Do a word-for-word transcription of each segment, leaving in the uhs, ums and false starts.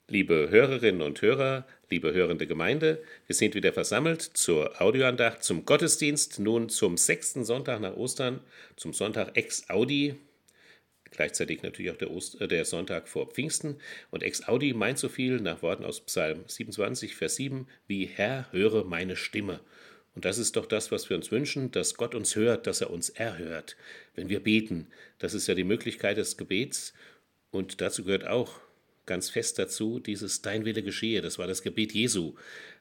Liebe Hörerinnen und Hörer, liebe hörende Gemeinde, wir sind wieder versammelt zur Audioandacht, zum Gottesdienst, nun zum sechsten Sonntag nach Ostern, zum Sonntag Ex Audi, gleichzeitig natürlich auch der, Ost- äh, der Sonntag vor Pfingsten. Und Ex Audi meint so viel nach Worten aus Psalm siebenundzwanzig, Vers sieben, wie Herr, höre meine Stimme. Und das ist doch das, was wir uns wünschen, dass Gott uns hört, dass er uns erhört, wenn wir beten. Das ist ja die Möglichkeit des Gebets und dazu gehört auch ganz fest dazu, dieses Dein Wille geschehe, das war das Gebet Jesu.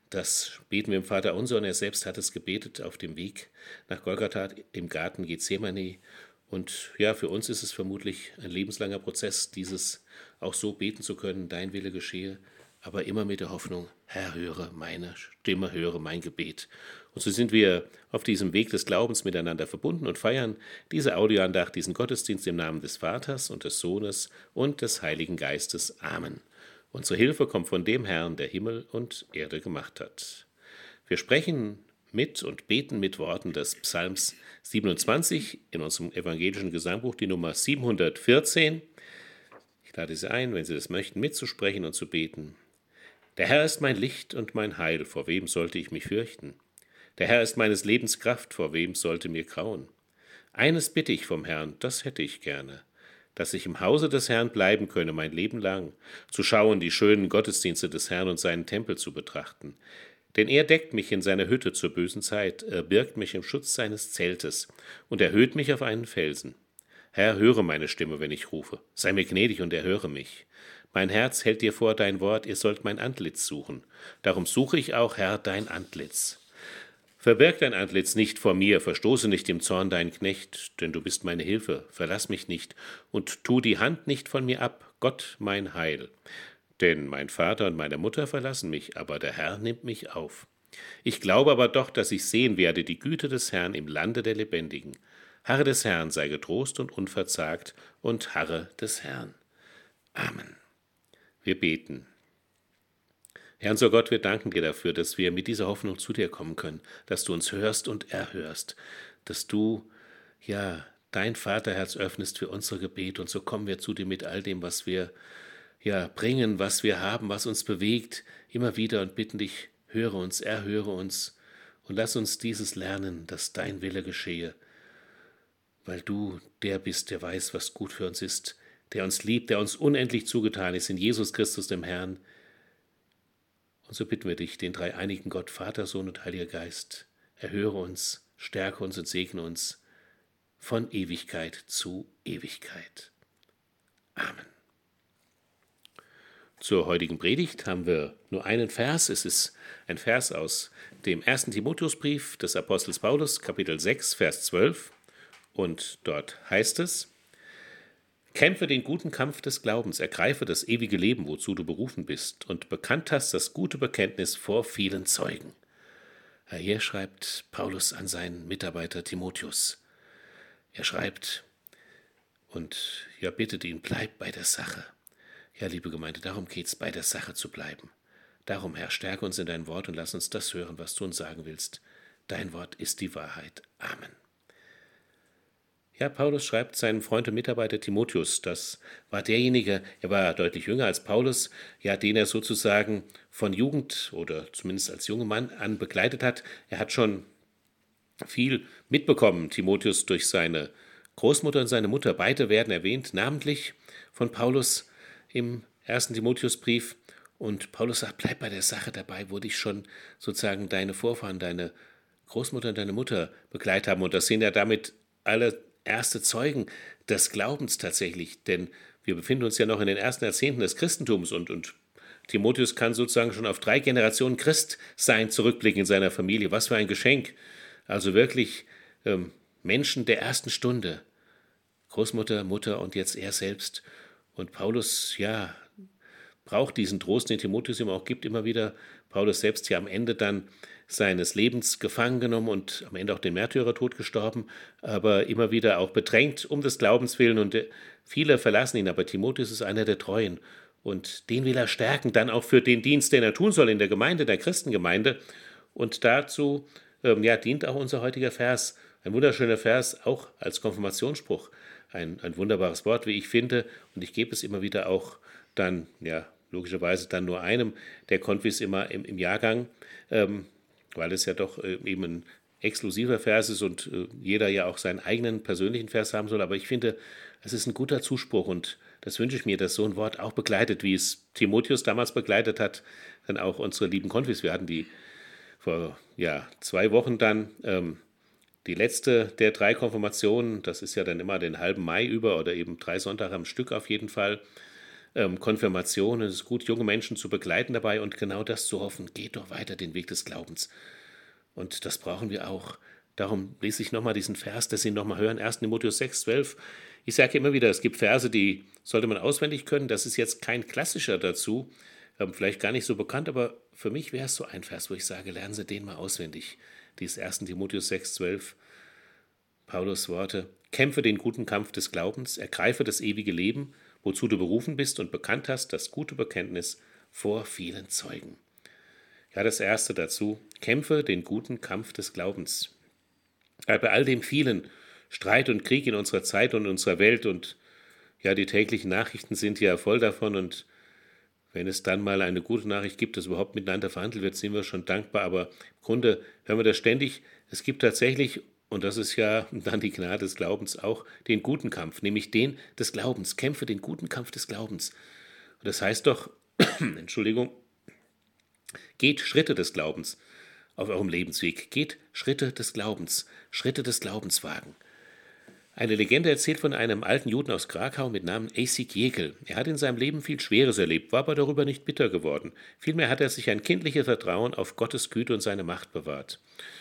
Das beten wir im Vater unser und er selbst hat es gebetet auf dem Weg nach Golgatha im Garten Gethsemane. Und ja, für uns ist es vermutlich ein lebenslanger Prozess, dieses auch so beten zu können, Dein Wille geschehe, aber immer mit der Hoffnung, Herr, höre meine Stimme, höre mein Gebet. Und so sind wir auf diesem Weg des Glaubens miteinander verbunden und feiern diese Audioandacht, diesen Gottesdienst im Namen des Vaters und des Sohnes und des Heiligen Geistes. Amen. Unsere Hilfe kommt von dem Herrn, der Himmel und Erde gemacht hat. Wir sprechen mit und beten mit Worten des Psalms siebenundzwanzig in unserem evangelischen Gesangbuch, die Nummer siebenhundertvierzehn. Ich lade Sie ein, wenn Sie das möchten, mitzusprechen und zu beten. Der Herr ist mein Licht und mein Heil, vor wem sollte ich mich fürchten? Der Herr ist meines Lebens Kraft, vor wem sollte mir grauen? Eines bitte ich vom Herrn, das hätte ich gerne, dass ich im Hause des Herrn bleiben könne mein Leben lang, zu schauen die schönen Gottesdienste des Herrn und seinen Tempel zu betrachten. Denn er deckt mich in seiner Hütte zur bösen Zeit, er birgt mich im Schutz seines Zeltes und erhöht mich auf einen Felsen. Herr, höre meine Stimme, wenn ich rufe, sei mir gnädig und erhöre mich. Mein Herz hält dir vor dein Wort, ihr sollt mein Antlitz suchen. Darum suche ich auch, Herr, dein Antlitz. Verbirg dein Antlitz nicht vor mir, verstoße nicht im Zorn deinen Knecht, denn du bist meine Hilfe, verlass mich nicht und tu die Hand nicht von mir ab, Gott mein Heil. Denn mein Vater und meine Mutter verlassen mich, aber der Herr nimmt mich auf. Ich glaube aber doch, dass ich sehen werde die Güte des Herrn im Lande der Lebendigen. Harre des Herrn, sei getrost und unverzagt und harre des Herrn. Amen. Wir beten. Herr unser Gott, wir danken dir dafür, dass wir mit dieser Hoffnung zu dir kommen können, dass du uns hörst und erhörst, dass du, ja, dein Vaterherz öffnest für unsere Gebete und so kommen wir zu dir mit all dem, was wir, ja, bringen, was wir haben, was uns bewegt, immer wieder und bitten dich, höre uns, erhöre uns und lass uns dieses lernen, dass dein Wille geschehe, weil du der bist, der weiß, was gut für uns ist, der uns liebt, der uns unendlich zugetan ist in Jesus Christus, dem Herrn. Und so bitten wir dich, den dreieinigen Gott, Vater, Sohn und Heiliger Geist, erhöre uns, stärke uns und segne uns von Ewigkeit zu Ewigkeit. Amen. Zur heutigen Predigt haben wir nur einen Vers. Es ist ein Vers aus dem ersten Timotheusbrief des Apostels Paulus, Kapitel sechs, Vers zwölf. Und dort heißt es: Kämpfe den guten Kampf des Glaubens, ergreife das ewige Leben, wozu du berufen bist, und bekannt hast das gute Bekenntnis vor vielen Zeugen. Hier schreibt Paulus an seinen Mitarbeiter Timotheus. Er schreibt und ja, bittet ihn, bleib bei der Sache. Ja, liebe Gemeinde, darum geht's, bei der Sache zu bleiben. Darum, Herr, stärke uns in dein Wort und lass uns das hören, was du uns sagen willst. Dein Wort ist die Wahrheit. Amen. Ja, Paulus schreibt seinem Freund und Mitarbeiter Timotheus, das war derjenige, er war deutlich jünger als Paulus, ja, den er sozusagen von Jugend oder zumindest als junger Mann an begleitet hat. Er hat schon viel mitbekommen, Timotheus, durch seine Großmutter und seine Mutter. Beide werden erwähnt, namentlich von Paulus im ersten Timotheusbrief. Und Paulus sagt, bleib bei der Sache dabei, wo dich schon sozusagen deine Vorfahren, deine Großmutter und deine Mutter begleitet haben. Und das sind ja damit alle erste Zeugen des Glaubens tatsächlich, denn wir befinden uns ja noch in den ersten Jahrzehnten des Christentums und, und Timotheus kann sozusagen schon auf drei Generationen Christsein zurückblicken in seiner Familie. Was für ein Geschenk. Also wirklich ähm, Menschen der ersten Stunde. Großmutter, Mutter und jetzt er selbst. Und Paulus, ja, braucht diesen Trost, den Timotheus ihm auch gibt, immer wieder. Paulus selbst ja am Ende dann seines Lebens gefangen genommen und am Ende auch den Märtyrertod gestorben, aber immer wieder auch bedrängt um des Glaubens willen und viele verlassen ihn, aber Timotheus ist einer der Treuen und den will er stärken, dann auch für den Dienst, den er tun soll in der Gemeinde, der Christengemeinde und dazu ähm, ja, dient auch unser heutiger Vers, ein wunderschöner Vers, auch als Konfirmationsspruch, ein, ein wunderbares Wort, wie ich finde und ich gebe es immer wieder auch dann ja logischerweise dann nur einem der Konfis immer im, im Jahrgang, ähm, weil es ja doch äh, eben ein exklusiver Vers ist und äh, jeder ja auch seinen eigenen persönlichen Vers haben soll. Aber ich finde, es ist ein guter Zuspruch und das wünsche ich mir, dass so ein Wort auch begleitet, wie es Timotheus damals begleitet hat, dann auch unsere lieben Konfis. Wir hatten die vor ja, zwei Wochen dann ähm, die letzte der drei Konfirmationen, das ist ja dann immer den halben Mai über oder eben drei Sonntage am Stück auf jeden Fall. Ähm, Konfirmation, es ist gut, junge Menschen zu begleiten dabei und genau das zu hoffen, geht doch weiter den Weg des Glaubens. Und das brauchen wir auch. Darum lese ich nochmal diesen Vers, dass Sie nochmal hören, erster Timotheus sechs, zwölf. Ich sage immer wieder, es gibt Verse, die sollte man auswendig können. Das ist jetzt kein klassischer dazu, ähm, vielleicht gar nicht so bekannt, aber für mich wäre es so ein Vers, wo ich sage, lernen Sie den mal auswendig. Dies erster Timotheus sechs, zwölf. Paulus Worte: Kämpfe den guten Kampf des Glaubens, ergreife das ewige Leben, wozu du berufen bist und bekannt hast, das gute Bekenntnis vor vielen Zeugen. Ja, das erste dazu: Kämpfe den guten Kampf des Glaubens. Ja, bei all dem vielen Streit und Krieg in unserer Zeit und unserer Welt und ja, die täglichen Nachrichten sind ja voll davon und wenn es dann mal eine gute Nachricht gibt, dass überhaupt miteinander verhandelt wird, sind wir schon dankbar, aber im Grunde hören wir das ständig. Es gibt tatsächlich, und das ist ja dann die Gnade des Glaubens, auch den guten Kampf, nämlich den des Glaubens. Kämpfe den guten Kampf des Glaubens. Und das heißt doch, Entschuldigung, geht Schritte des Glaubens auf eurem Lebensweg. Geht Schritte des Glaubens, Schritte des Glaubens wagen. Eine Legende erzählt von einem alten Juden aus Krakau mit Namen Eisik Jekel. Er hat in seinem Leben viel Schweres erlebt, war aber darüber nicht bitter geworden. Vielmehr hat er sich ein kindliches Vertrauen auf Gottes Güte und seine Macht bewahrt.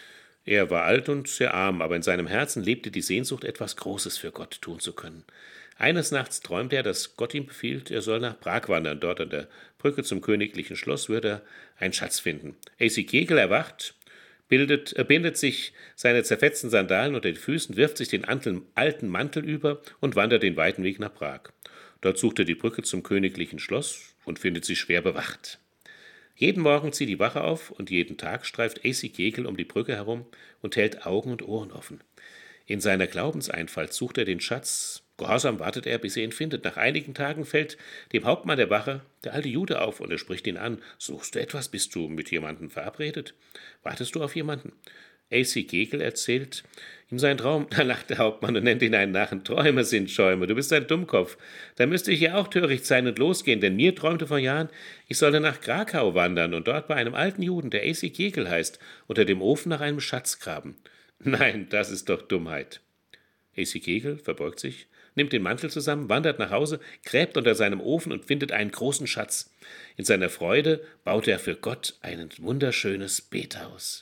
Er war alt und sehr arm, aber in seinem Herzen lebte die Sehnsucht, etwas Großes für Gott tun zu können. Eines Nachts träumte er, dass Gott ihm befiehlt, er soll nach Prag wandern. Dort an der Brücke zum königlichen Schloss würde er einen Schatz finden. Eisik Jekel erwacht, bildet, äh, bindet sich seine zerfetzten Sandalen unter den Füßen, wirft sich den alten Mantel über und wandert den weiten Weg nach Prag. Dort sucht er die Brücke zum königlichen Schloss und findet sie schwer bewacht. Jeden Morgen zieht die Wache auf und jeden Tag streift Eisik Jekel um die Brücke herum und hält Augen und Ohren offen. In seiner Glaubenseinfalt sucht er den Schatz. Gehorsam wartet er, bis er ihn findet. Nach einigen Tagen fällt dem Hauptmann der Wache der alte Jude auf und er spricht ihn an. Suchst du etwas? Bist du mit jemandem verabredet? Wartest du auf jemanden? Eisik Jekel erzählt ihm seinen Traum. Da lacht der Hauptmann und nennt ihn einen Narren. Träume sind Schäume, du bist ein Dummkopf. Da müsste ich ja auch töricht sein und losgehen, denn mir träumte vor Jahren, ich solle nach Krakau wandern und dort bei einem alten Juden, der Eisik Jekel heißt, unter dem Ofen nach einem Schatz graben. Nein, das ist doch Dummheit. Eisik Jekel verbeugt sich, nimmt den Mantel zusammen, wandert nach Hause, gräbt unter seinem Ofen und findet einen großen Schatz. In seiner Freude baut er für Gott ein wunderschönes Bethaus.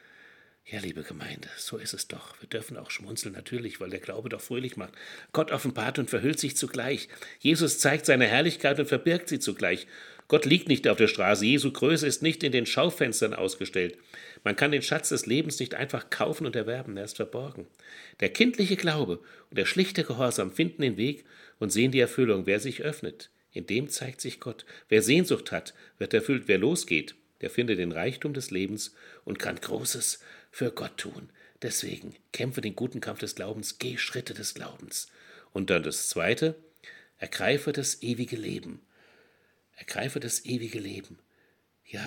Ja, liebe Gemeinde, so ist es doch. Wir dürfen auch schmunzeln, natürlich, weil der Glaube doch fröhlich macht. Gott offenbart und verhüllt sich zugleich. Jesus zeigt seine Herrlichkeit und verbirgt sie zugleich. Gott liegt nicht auf der Straße. Jesu Größe ist nicht in den Schaufenstern ausgestellt. Man kann den Schatz des Lebens nicht einfach kaufen und erwerben, er ist verborgen. Der kindliche Glaube und der schlichte Gehorsam finden den Weg und sehen die Erfüllung. Wer sich öffnet, in dem zeigt sich Gott. Wer Sehnsucht hat, wird erfüllt. Wer losgeht, der findet den Reichtum des Lebens und kann Großes für Gott tun. Deswegen kämpfe den guten Kampf des Glaubens, geh Schritte des Glaubens. Und dann das Zweite, ergreife das ewige Leben. Ergreife das ewige Leben. Ja,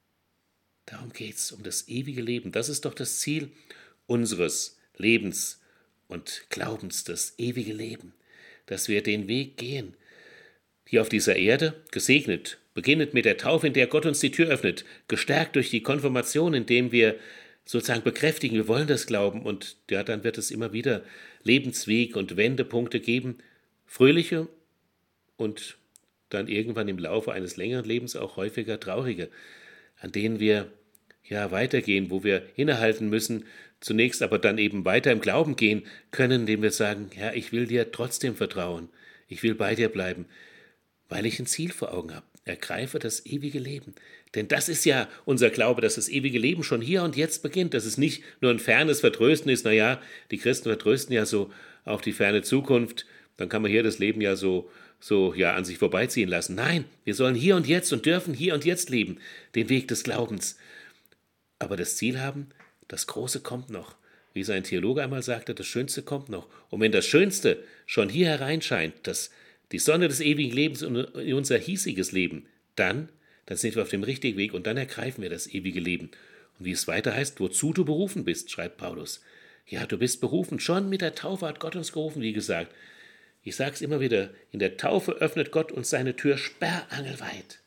darum geht's, um das ewige Leben. Das ist doch das Ziel unseres Lebens und Glaubens, das ewige Leben. Dass wir den Weg gehen, hier auf dieser Erde, gesegnet, beginnend mit der Taufe, in der Gott uns die Tür öffnet, gestärkt durch die Konfirmation, indem wir sozusagen bekräftigen, wir wollen das glauben und ja, dann wird es immer wieder Lebensweg und Wendepunkte geben, fröhliche und dann irgendwann im Laufe eines längeren Lebens auch häufiger traurige, an denen wir ja weitergehen, wo wir innehalten müssen, zunächst aber dann eben weiter im Glauben gehen können, indem wir sagen, ja, ich will dir trotzdem vertrauen, ich will bei dir bleiben, weil ich ein Ziel vor Augen habe. Ergreife das ewige Leben. Denn das ist ja unser Glaube, dass das ewige Leben schon hier und jetzt beginnt, dass es nicht nur ein fernes Vertrösten ist, naja, die Christen vertrösten ja so auf die ferne Zukunft, dann kann man hier das Leben ja so, so ja, an sich vorbeiziehen lassen. Nein, wir sollen hier und jetzt und dürfen hier und jetzt leben, den Weg des Glaubens. Aber das Ziel haben, das Große kommt noch. Wie sein Theologe einmal sagte, das Schönste kommt noch. Und wenn das Schönste schon hier hereinscheint, dass die Sonne des ewigen Lebens in unser hiesiges Leben, dann, dann sind wir auf dem richtigen Weg und dann ergreifen wir das ewige Leben. Und wie es weiter heißt, wozu du berufen bist, schreibt Paulus. Ja, du bist berufen, schon mit der Taufe hat Gott uns gerufen, wie gesagt. Ich sage es immer wieder, in der Taufe öffnet Gott uns seine Tür sperrangelweit.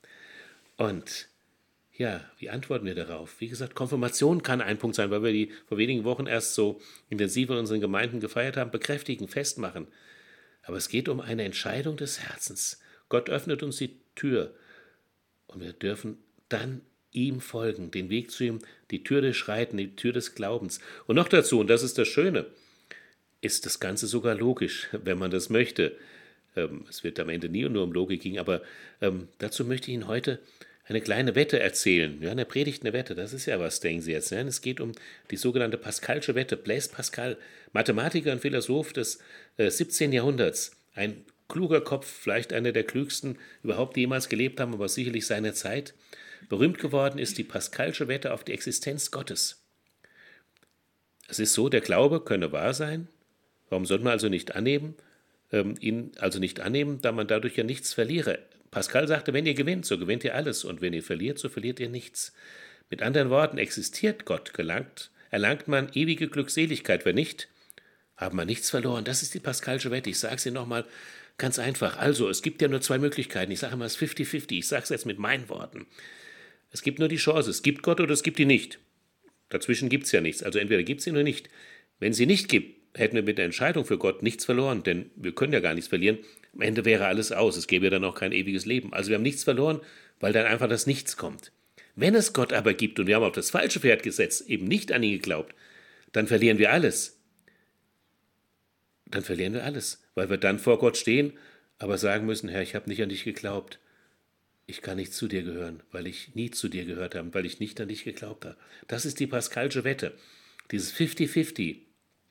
Und ja, wie antworten wir darauf? Wie gesagt, Konfirmation kann ein Punkt sein, weil wir die vor wenigen Wochen erst so intensiv in unseren Gemeinden gefeiert haben, bekräftigen, festmachen. Aber es geht um eine Entscheidung des Herzens. Gott öffnet uns die Tür und wir dürfen dann ihm folgen, den Weg zu ihm, die Tür des Schreiten, die Tür des Glaubens. Und noch dazu, und das ist das Schöne, ist das Ganze sogar logisch, wenn man das möchte. Ähm, es wird am Ende nie nur um Logik gehen, aber ähm, dazu möchte ich Ihnen heute eine kleine Wette erzählen. Ja, eine Predigt, eine Wette, das ist ja was, denken Sie jetzt. Ne? Es geht um die sogenannte Pascalsche Wette. Blaise Pascal, Mathematiker und Philosoph des äh, siebzehnten Jahrhunderts. Ein kluger Kopf, vielleicht einer der klügsten überhaupt, die jemals gelebt haben, aber sicherlich seiner Zeit. Berühmt geworden ist die Pascalsche Wette auf die Existenz Gottes. Es ist so, der Glaube könne wahr sein. Warum sollte man also nicht annehmen, ähm, ihn also nicht annehmen, da man dadurch ja nichts verliere? Pascal sagte, wenn ihr gewinnt, so gewinnt ihr alles, und wenn ihr verliert, so verliert ihr nichts. Mit anderen Worten, existiert Gott, gelangt, erlangt man ewige Glückseligkeit. Wenn nicht, haben wir nichts verloren. Das ist die Pascalsche Wette. Ich sage es Ihnen nochmal ganz einfach. Also, es gibt ja nur zwei Möglichkeiten. Ich sage immer, es ist fifty fifty. Ich sage es jetzt mit meinen Worten. Es gibt nur die Chance, es gibt Gott oder es gibt ihn nicht. Dazwischen gibt es ja nichts. Also entweder gibt es ihn oder nicht. Wenn sie nicht gibt, hätten wir mit der Entscheidung für Gott nichts verloren, denn wir können ja gar nichts verlieren. Am Ende wäre alles aus, es gäbe ja dann auch kein ewiges Leben. Also wir haben nichts verloren, weil dann einfach das Nichts kommt. Wenn es Gott aber gibt und wir haben auf das falsche Pferd gesetzt, eben nicht an ihn geglaubt, dann verlieren wir alles. Dann verlieren wir alles, weil wir dann vor Gott stehen, aber sagen müssen, Herr, ich habe nicht an dich geglaubt. Ich kann nicht zu dir gehören, weil ich nie zu dir gehört habe, weil ich nicht an dich geglaubt habe. Das ist die Pascalsche Wette, dieses fifty fifty.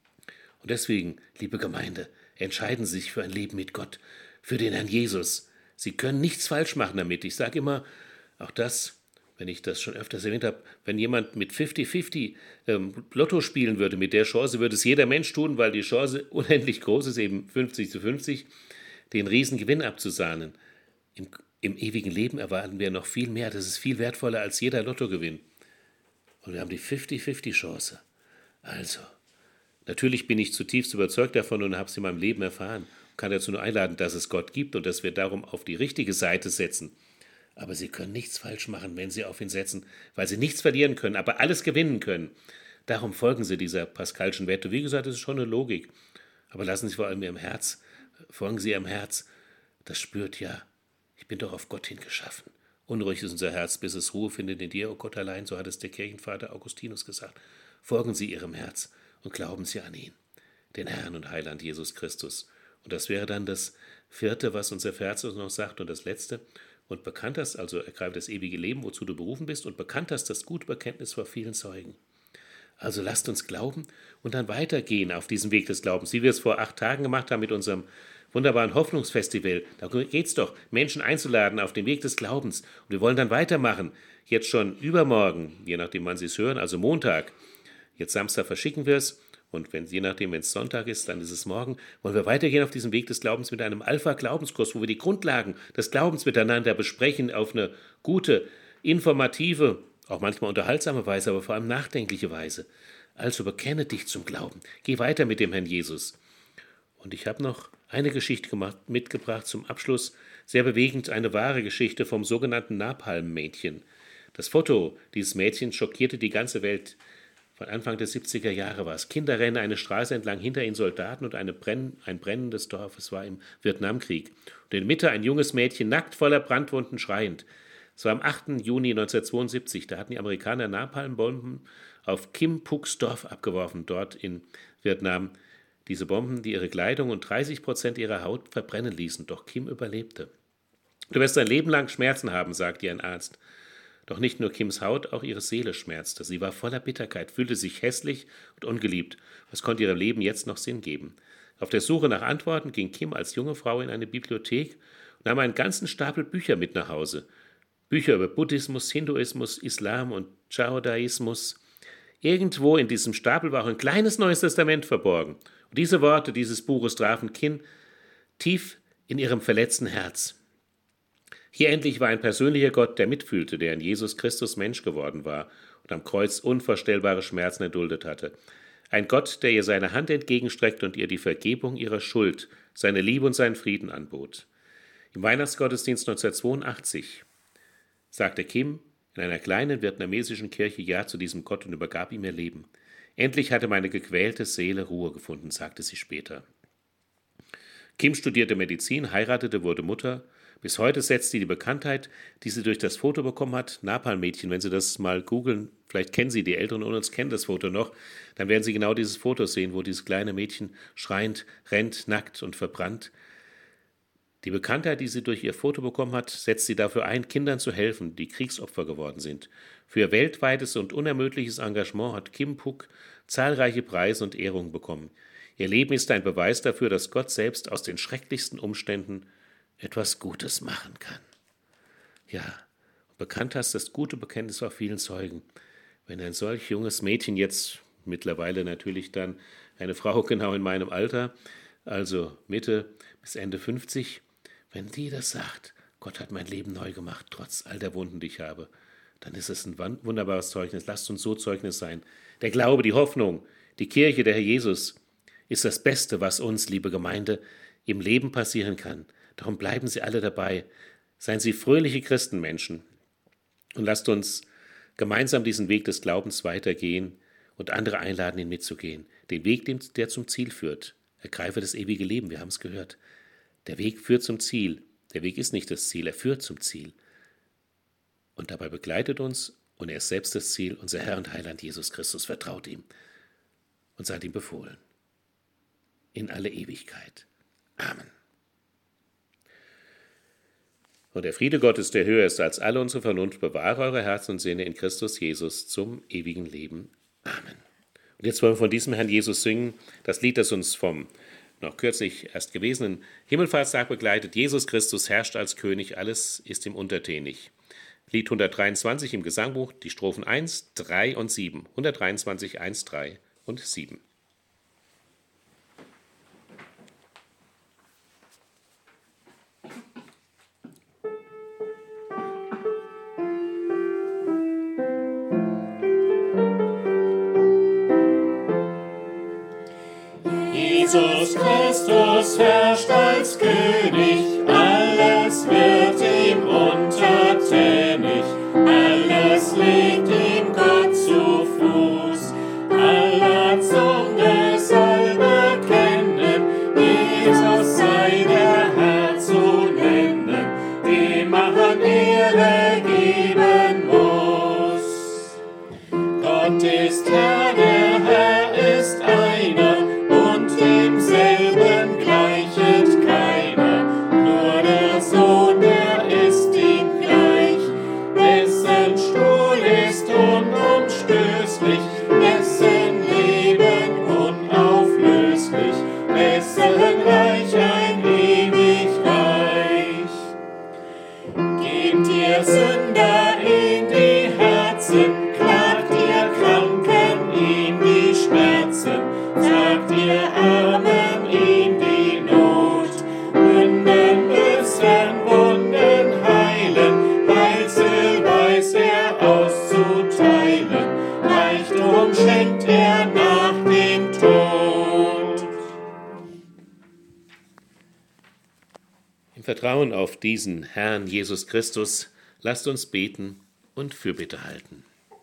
Und deswegen, liebe Gemeinde, entscheiden Sie sich für ein Leben mit Gott, für den Herrn Jesus. Sie können nichts falsch machen damit. Ich sage immer, auch das, wenn ich das schon öfters erwähnt habe, wenn jemand mit fifty fifty ähm, Lotto spielen würde, mit der Chance würde es jeder Mensch tun, weil die Chance unendlich groß ist, eben fünfzig zu fünfzig, den Riesengewinn abzusahnen. Im Im ewigen Leben erwarten wir noch viel mehr. Das ist viel wertvoller als jeder Lottogewinn. Und wir haben die fifty fifty Chance. Also, natürlich bin ich zutiefst überzeugt davon und habe es in meinem Leben erfahren. Ich kann dazu nur einladen, dass es Gott gibt und dass wir darum auf die richtige Seite setzen. Aber Sie können nichts falsch machen, wenn Sie auf ihn setzen, weil Sie nichts verlieren können, aber alles gewinnen können. Darum folgen Sie dieser Pascalschen Wette. Wie gesagt, das ist schon eine Logik. Aber lassen Sie vor allem Ihrem Herz, folgen Sie Ihrem Herz. Das spürt ja, ich bin doch auf Gott hingeschaffen. Unruhig ist unser Herz, bis es Ruhe findet in dir, o Gott allein, so hat es der Kirchenvater Augustinus gesagt. Folgen Sie Ihrem Herz und glauben Sie an ihn, den Herrn und Heiland Jesus Christus. Und das wäre dann das vierte, was unser Herz uns noch sagt, und das letzte. Und bekannt hast, also ergreife das ewige Leben, wozu du berufen bist, und bekannt hast das gute Bekenntnis vor vielen Zeugen. Also lasst uns glauben und dann weitergehen auf diesem Weg des Glaubens, wie wir es vor acht Tagen gemacht haben mit unserem wunderbaren Hoffnungsfestival. Da geht es doch, Menschen einzuladen auf den Weg des Glaubens. Und wir wollen dann weitermachen. Jetzt schon übermorgen, je nachdem, wann Sie es hören, also Montag. Jetzt Samstag verschicken wir es. Und wenn, je nachdem, wenn es Sonntag ist, dann ist es morgen. Wollen wir weitergehen auf diesem Weg des Glaubens mit einem Alpha-Glaubenskurs, wo wir die Grundlagen des Glaubens miteinander besprechen auf eine gute, informative, auch manchmal unterhaltsame Weise, aber vor allem nachdenkliche Weise. Also bekenne dich zum Glauben. Geh weiter mit dem Herrn Jesus. Und ich habe noch eine Geschichte gemacht, mitgebracht zum Abschluss. Sehr bewegend, eine wahre Geschichte vom sogenannten Napalm-Mädchen. Das Foto dieses Mädchens schockierte die ganze Welt. Von Anfang der siebziger Jahre war es. Kinder rennen eine Straße entlang, hinter ihnen Soldaten und eine Brenn, ein brennendes Dorf. Es war im Vietnamkrieg. Und in der Mitte ein junges Mädchen, nackt, voller Brandwunden, schreiend. Es war am achten Juni neunzehnhundertzweiundsiebzig. Da hatten die Amerikaner Napalmbomben auf Kim Puks Dorf abgeworfen, dort in Vietnam. Diese Bomben, die ihre Kleidung und dreißig Prozent ihrer Haut verbrennen ließen. Doch Kim überlebte. Du wirst dein Leben lang Schmerzen haben, sagte ihr ein Arzt. Doch nicht nur Kims Haut, auch ihre Seele schmerzte. Sie war voller Bitterkeit, fühlte sich hässlich und ungeliebt. Was konnte ihrem Leben jetzt noch Sinn geben? Auf der Suche nach Antworten ging Kim als junge Frau in eine Bibliothek und nahm einen ganzen Stapel Bücher mit nach Hause. Bücher über Buddhismus, Hinduismus, Islam und Daoismus. Irgendwo in diesem Stapel war auch ein kleines Neues Testament verborgen. Und diese Worte dieses Buches trafen Kim tief in ihrem verletzten Herz. Hier endlich war ein persönlicher Gott, der mitfühlte, der in Jesus Christus Mensch geworden war und am Kreuz unvorstellbare Schmerzen erduldet hatte. Ein Gott, der ihr seine Hand entgegenstreckt und ihr die Vergebung ihrer Schuld, seine Liebe und seinen Frieden anbot. Im Weihnachtsgottesdienst neunzehnhundertzweiundachtzig sagte Kim in einer kleinen vietnamesischen Kirche Ja zu diesem Gott und übergab ihm ihr Leben. Endlich hatte meine gequälte Seele Ruhe gefunden, sagte sie später. Kim studierte Medizin, heiratete, wurde Mutter. Bis heute setzt sie die Bekanntheit, die sie durch das Foto bekommen hat, Napalm-Mädchen, wenn Sie das mal googeln, vielleicht kennen Sie, die Älteren unter uns kennen das Foto noch, dann werden Sie genau dieses Foto sehen, wo dieses kleine Mädchen schreiend, rennt, nackt und verbrannt. Die Bekanntheit, die sie durch ihr Foto bekommen hat, setzt sie dafür ein, Kindern zu helfen, die Kriegsopfer geworden sind. Für ihr weltweites und unermüdliches Engagement hat Kim Phuc zahlreiche Preise und Ehrungen bekommen. Ihr Leben ist ein Beweis dafür, dass Gott selbst aus den schrecklichsten Umständen etwas Gutes machen kann. Ja, bekannt hast das gute Bekenntnis auf vielen Zeugen. Wenn ein solch junges Mädchen jetzt, mittlerweile natürlich dann eine Frau genau in meinem Alter, also Mitte bis Ende fünfzig, wenn die das sagt, Gott hat mein Leben neu gemacht, trotz all der Wunden, die ich habe, dann ist es ein wunderbares Zeugnis. Lasst uns so Zeugnis sein. Der Glaube, die Hoffnung, die Kirche, der Herr Jesus ist das Beste, was uns, liebe Gemeinde, im Leben passieren kann. Darum bleiben Sie alle dabei. Seien Sie fröhliche Christenmenschen und lasst uns gemeinsam diesen Weg des Glaubens weitergehen und andere einladen, ihn mitzugehen. Den Weg, der zum Ziel führt. Ergreife das ewige Leben, wir haben es gehört. Der Weg führt zum Ziel. Der Weg ist nicht das Ziel, er führt zum Ziel. Und dabei begleitet uns, und er ist selbst das Ziel, unser Herr und Heiland Jesus Christus. Vertraut ihm und seid ihm befohlen. In alle Ewigkeit. Amen. Und der Friede Gottes, der höher ist als alle unsere Vernunft, bewahre eure Herzen und Sinne in Christus Jesus zum ewigen Leben. Amen. Und jetzt wollen wir von diesem Herrn Jesus singen, das Lied, das uns vom noch kürzlich erst gewesenen Himmelfahrtstag begleitet. Jesus Christus herrscht als König, alles ist ihm untertänig. Lied hundertdreiundzwanzig im Gesangbuch, die Strophen eins, drei und sieben. hundertdreiundzwanzig, eins, drei und sieben. Jesus Christus herrscht als König, alles wird ihm untertänig, alles liegt ihm Gott zu Fuß, aller Zunge soll bekennen, Jesus sei der Herr zu nennen, dem man Ehre geben muss. Gott ist Herr, der Herr ist einer, demselben gleichet keiner, nur der Sohn, der ist ihm gleich, dessen Stuhl ist unumstößlich, dessen Leben unauflöslich, dessen Reich ein ewig Reich. Gebt ihr Sünder in die Herzen, klagt ihr Kranken ihm die Schmerzen, sagt ihr Armen ihm die Not, Sünden müssen Wunden heilen, Heilsel weiß er auszuteilen, Reichtum schenkt er nach dem Tod. Im Vertrauen auf diesen Herrn Jesus Christus, lasst uns beten und Fürbitte halten.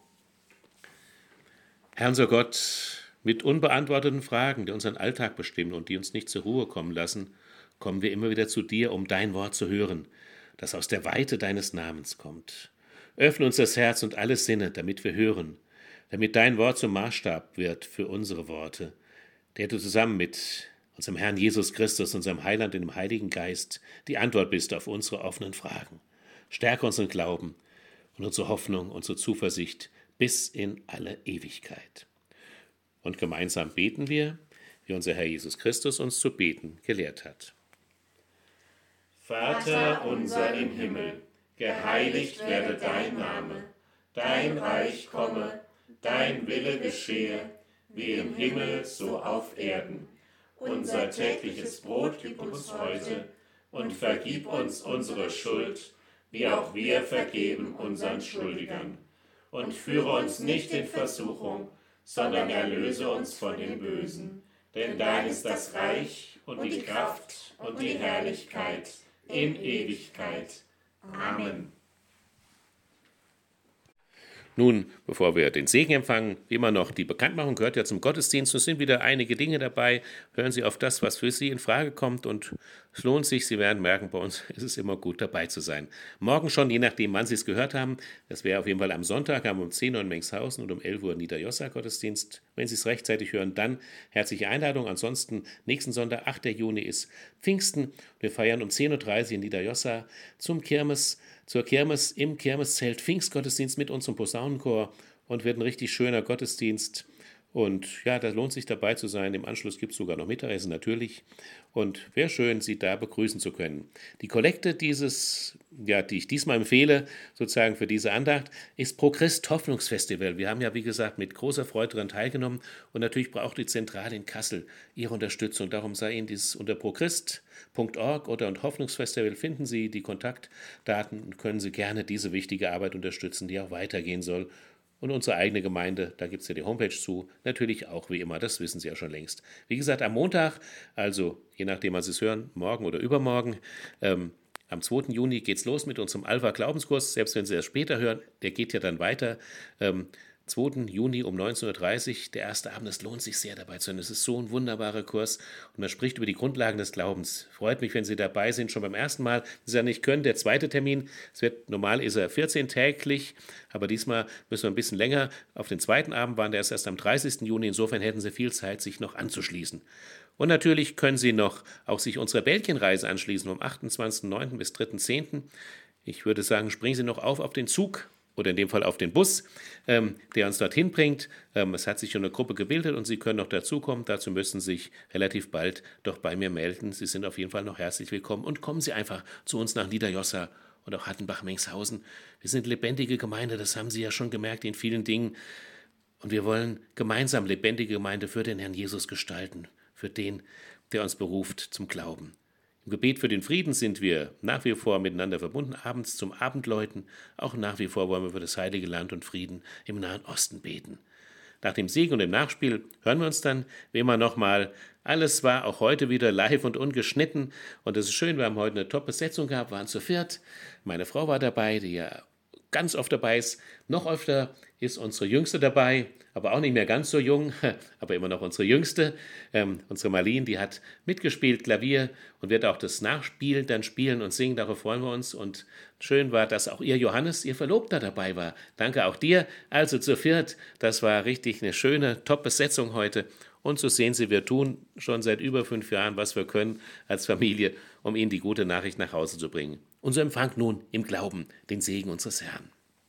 Herr unser Gott, mit unbeantworteten Fragen, die unseren Alltag bestimmen und die uns nicht zur Ruhe kommen lassen, kommen wir immer wieder zu dir, um dein Wort zu hören, das aus der Weite deines Namens kommt. Öffne uns das Herz und alle Sinne, damit wir hören, damit dein Wort zum Maßstab wird für unsere Worte, der du zusammen mit unserem Herrn Jesus Christus, unserem Heiland und dem Heiligen Geist, die Antwort bist auf unsere offenen Fragen. Stärke unseren Glauben und unsere Hoffnung, unsere Zuversicht bis in alle Ewigkeit. Und gemeinsam beten wir, wie unser Herr Jesus Christus uns zu beten gelehrt hat. Vater unser im Himmel, geheiligt werde dein Name, dein Reich komme, dein Wille geschehe, wie im Himmel so auf Erden. Unser tägliches Brot gib uns heute und vergib uns unsere Schuld, wie auch wir vergeben unseren Schuldigern. Und führe uns nicht in Versuchung, sondern erlöse uns von dem Bösen. Denn dein ist das Reich und die Kraft und die Herrlichkeit in Ewigkeit. Amen. Nun, bevor wir den Segen empfangen, wie immer noch die Bekanntmachung gehört ja zum Gottesdienst. Es sind wieder einige Dinge dabei. Hören Sie auf das, was für Sie in Frage kommt, und es lohnt sich. Sie werden merken, bei uns ist es immer gut, dabei zu sein. Morgen schon, je nachdem, wann Sie es gehört haben. Das wäre auf jeden Fall am Sonntag, haben wir um zehn Uhr in Mengshausen und um elf Uhr Niederjossa Gottesdienst. Wenn Sie es rechtzeitig hören, dann herzliche Einladung. Ansonsten nächsten Sonntag, achter Juni, ist Pfingsten. Wir feiern um zehn Uhr dreißig in Niederjossa zum Kirmes, zur Kirmes im Kirmeszelt Pfingstgottesdienst mit unserem Posaunenchor, und wird ein richtig schöner Gottesdienst. Und ja, da lohnt sich dabei zu sein. Im Anschluss gibt es sogar noch Mittagessen natürlich. Und wäre schön, Sie da begrüßen zu können. Die Kollekte dieses, ja, die ich diesmal empfehle, sozusagen für diese Andacht, ist Pro Christ Hoffnungsfestival. Wir haben ja, wie gesagt, mit großer Freude daran teilgenommen. Und natürlich braucht die Zentrale in Kassel Ihre Unterstützung. Darum sei Ihnen dieses unter prochrist punkt org oder unter Hoffnungsfestival finden Sie die Kontaktdaten und können Sie gerne diese wichtige Arbeit unterstützen, die auch weitergehen soll. Und unsere eigene Gemeinde, da gibt es ja die Homepage zu, natürlich auch wie immer, das wissen Sie ja schon längst. Wie gesagt, am Montag, also je nachdem, wann Sie es hören, morgen oder übermorgen, ähm, am zweiten Juni geht es los mit unserem Alpha-Glaubenskurs, selbst wenn Sie das später hören, der geht ja dann weiter. Ähm, zweiten Juni um neunzehn Uhr dreißig, der erste Abend, es lohnt sich sehr dabei zu sein. Es ist so ein wunderbarer Kurs und er spricht über die Grundlagen des Glaubens. Freut mich, wenn Sie dabei sind, schon beim ersten Mal. Wenn Sie ja nicht können, der zweite Termin, es wird, normal ist er vierzehn-täglich, aber diesmal müssen wir ein bisschen länger. Auf den zweiten Abend waren der erst, erst am dreißigsten Juni, insofern hätten Sie viel Zeit, sich noch anzuschließen. Und natürlich können Sie noch auch sich unserer Belgienreise anschließen, vom achtundzwanzigsten neunten bis dritten zehnten Ich würde sagen, springen Sie noch auf auf den Zug, oder in dem Fall auf den Bus, ähm, der uns dorthin bringt. Ähm, es hat sich schon eine Gruppe gebildet und Sie können noch dazukommen. Dazu müssen Sie sich relativ bald doch bei mir melden. Sie sind auf jeden Fall noch herzlich willkommen und kommen Sie einfach zu uns nach Niederjossa und auch Hattenbach-Mengshausen. Wir sind lebendige Gemeinde, das haben Sie ja schon gemerkt in vielen Dingen. Und wir wollen gemeinsam lebendige Gemeinde für den Herrn Jesus gestalten, für den, der uns beruft zum Glauben. Im Gebet für den Frieden sind wir nach wie vor miteinander verbunden, abends zum Abendläuten. Auch nach wie vor wollen wir für das heilige Land und Frieden im Nahen Osten beten. Nach dem Segen und dem Nachspiel hören wir uns dann wie immer nochmal. Alles war auch heute wieder live und ungeschnitten. Und es ist schön, wir haben heute eine Top-Besetzung gehabt, waren zu viert. Meine Frau war dabei, die ja ganz oft dabei ist. Noch öfter ist unsere Jüngste dabei, aber auch nicht mehr ganz so jung, aber immer noch unsere Jüngste. Ähm, unsere Marlene, die hat mitgespielt, Klavier, und wird auch das Nachspiel dann spielen und singen. Darauf freuen wir uns. Und schön war, dass auch ihr Johannes, ihr Verlobter, dabei war. Danke auch dir. Also zu viert, das war richtig eine schöne Top-Besetzung heute. Und so sehen Sie, wir tun schon seit über fünf Jahren, was wir können als Familie, um Ihnen die gute Nachricht nach Hause zu bringen. Und so empfangt nun im Glauben den Segen unseres Herrn.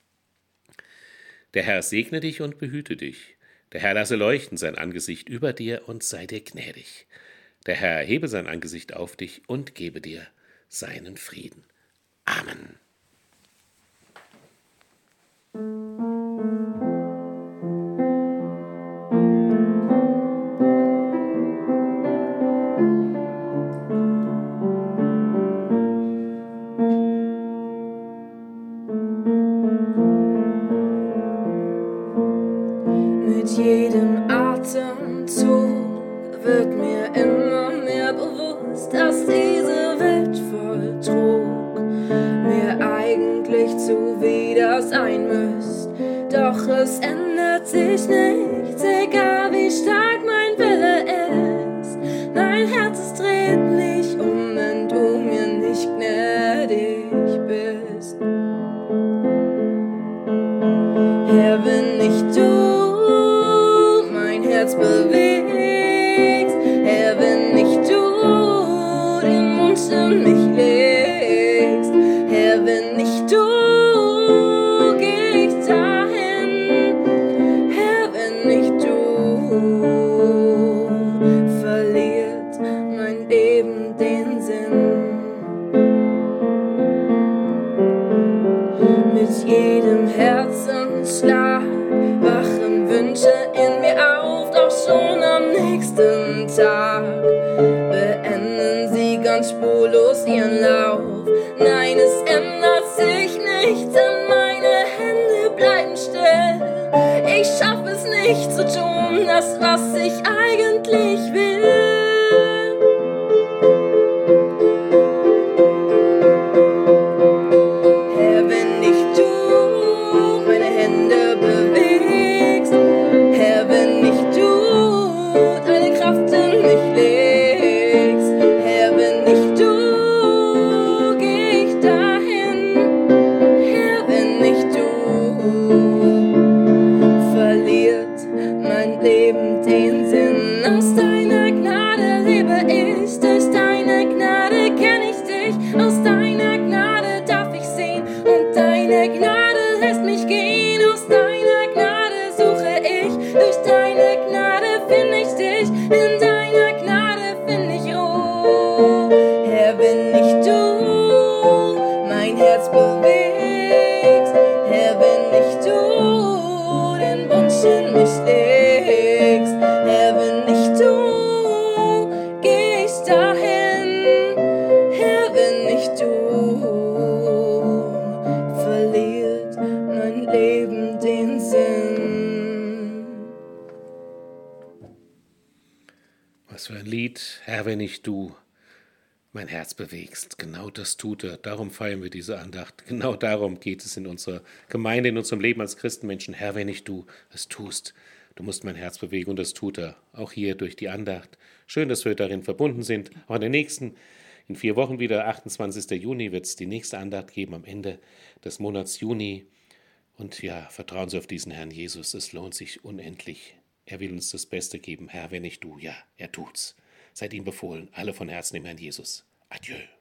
Der Herr segne dich und behüte dich. Der Herr lasse leuchten sein Angesicht über dir und sei dir gnädig. Der Herr erhebe sein Angesicht auf dich und gebe dir seinen Frieden. Amen. Mit jedem Atemzug wird mir immer mehr bewusst, dass diese Welt voll Trug mir eigentlich zuwider sein müsst. Doch es ändert sich nichts, egal wie stark mein Wille ist. Mein Herz dreht nicht um, wenn du mir nicht gnädig bist. Herr, wenn nicht du mein Herz bewegst, Herr, wenn nicht du den Mund in mich legst, Herr, wenn nicht du, geh ich dahin, Herr, wenn nicht du, verliert mein Leben den Sinn. Mit jedem Herzensschlag wachen Wünsche in mir auf, doch schon am nächsten Tag beenden sie ganz spurlos ihren Lauf. Nein, es ändert sich zu tun, das, was ich eigentlich will. Herr, wenn nicht du meine Hände bewegst, Herr, wenn nicht du deine Kraft in mich legst, Herr, wenn nicht du, geh ich dahin, Herr, wenn nicht du, verliert mein Leben den Sinn. Aus deiner Gnade lebe ich, durch deine Gnade kenn ich dich, aus deiner Gnade darf ich sehen und deine Gnade lässt mich gehen. Aus deiner Gnade suche ich, durch deine Gnade finde ich dich, in deiner Gnade finde ich Ruhe. Herr, wenn nicht du mein Herz bewegst, Herr, wenn nicht du den Wunsch in mich legst, Herr, wenn nicht du, geh ich dahin, Herr, wenn nicht du, verliert mein Leben den Sinn. Was für ein Lied, Herr, wenn nicht du mein Herz bewegst. Genau das tut er. Darum feiern wir diese Andacht. Genau darum geht es in unserer Gemeinde, in unserem Leben als Christenmenschen. Herr, wenn nicht du es tust, du musst mein Herz bewegen und das tut er. Auch hier durch die Andacht. Schön, dass wir darin verbunden sind. Auch in der nächsten, in vier Wochen wieder, achtundzwanzigsten Juni, wird es die nächste Andacht geben am Ende des Monats Juni. Und ja, vertrauen Sie auf diesen Herrn Jesus. Es lohnt sich unendlich. Er will uns das Beste geben. Herr, wenn nicht du, ja, er tut's. Seid ihm befohlen, alle von Herzen dem Herrn Jesus. Adieu.